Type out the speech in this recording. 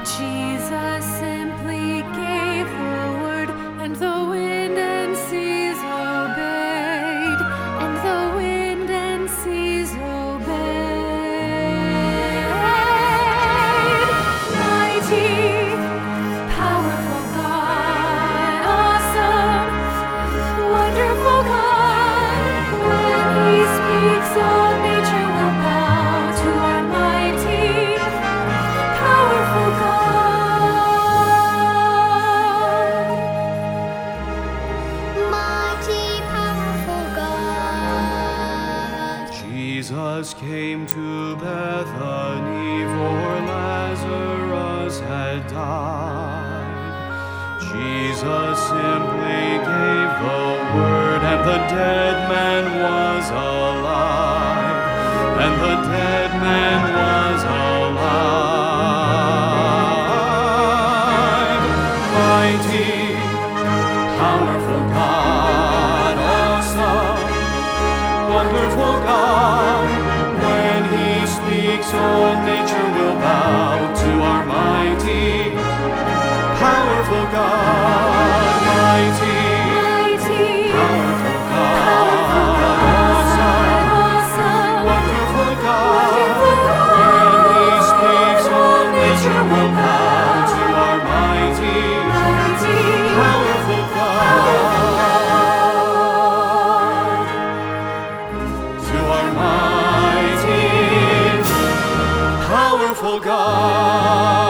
Jesus simply gave the word, and the wind and seas obeyed, and the wind and seas obeyed. Mighty, powerful God, awesome, wonderful God, when He speaks, all nature will bow to our mighty, powerful God. Mighty, powerful God. Jesus came to Bethany, for Lazarus had died. Jesus simply gave the word, and the dead man was alive. And the dead man was alive. Mighty, powerful God, awesome, wonderful God, when He speaks, all nature will bow to our mighty, powerful God. Mighty, powerful God, awesome, wonderful God, when He speaks, all nature will bow to our mighty, powerful God. To our mighty, powerful God.